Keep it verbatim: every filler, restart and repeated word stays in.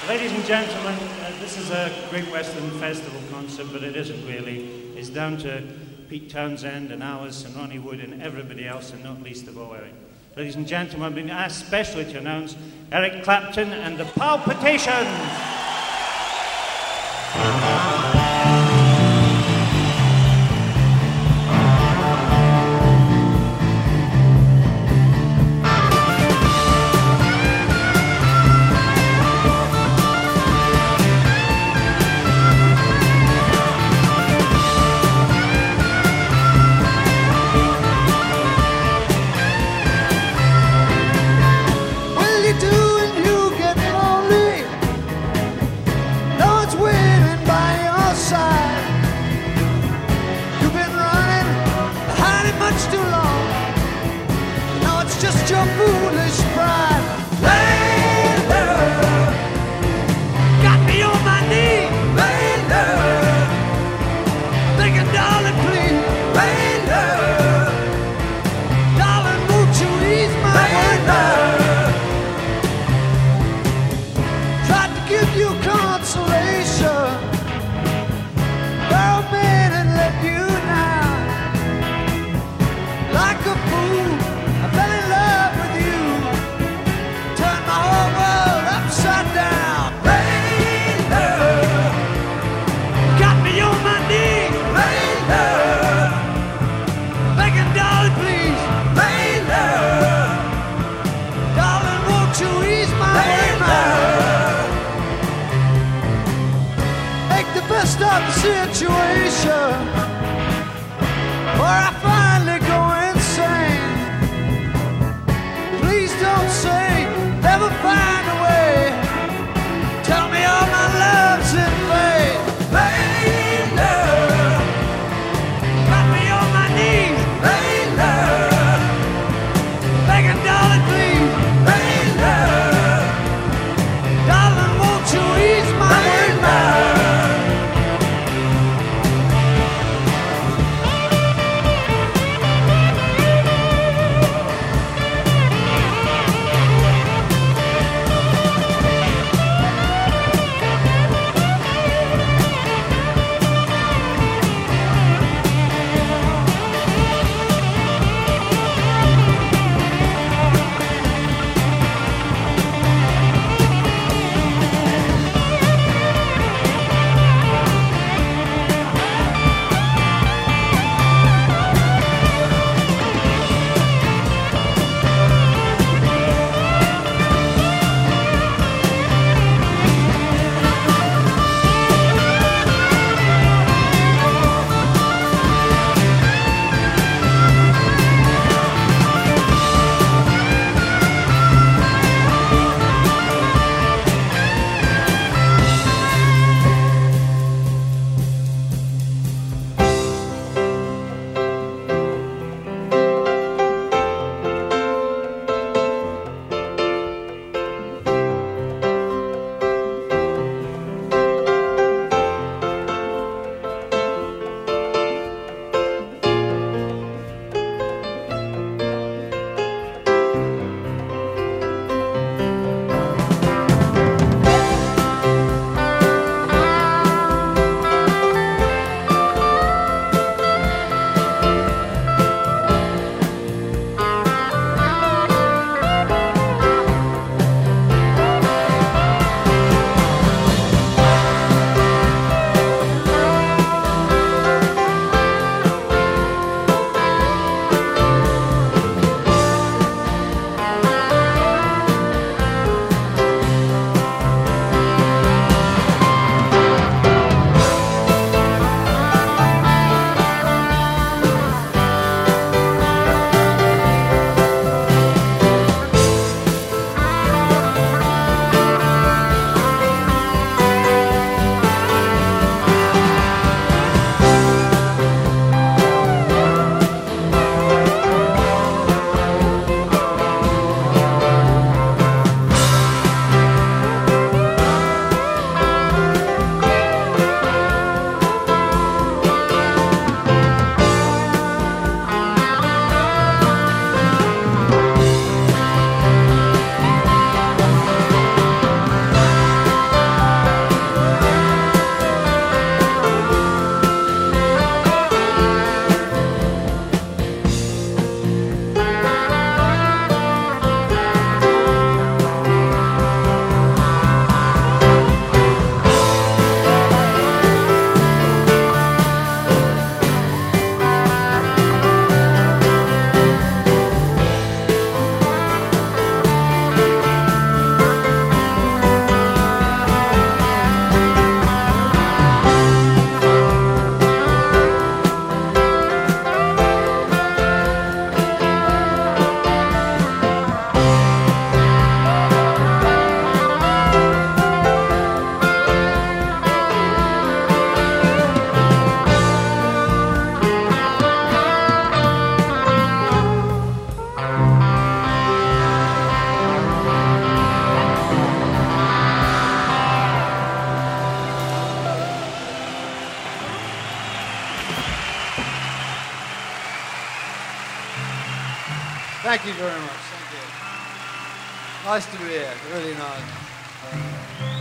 Ladies and gentlemen, uh, this is a Great Western Festival concert, but it isn't really. It's down to Pete Townsend and Alice and Ronnie Wood and everybody else, and not least of all Eric. Ladies and gentlemen, I've been asked specially to announce Eric Clapton and the Palpitations. Situation where I finally go insane. Please don't say never find a way. Tell me all my love's in vain. Vain love got me on my knees. Vain love begging, darling, please. Vain love, darling, won't you ease my vain love? Thank you very much. Thank you. Nice to be here. Really nice.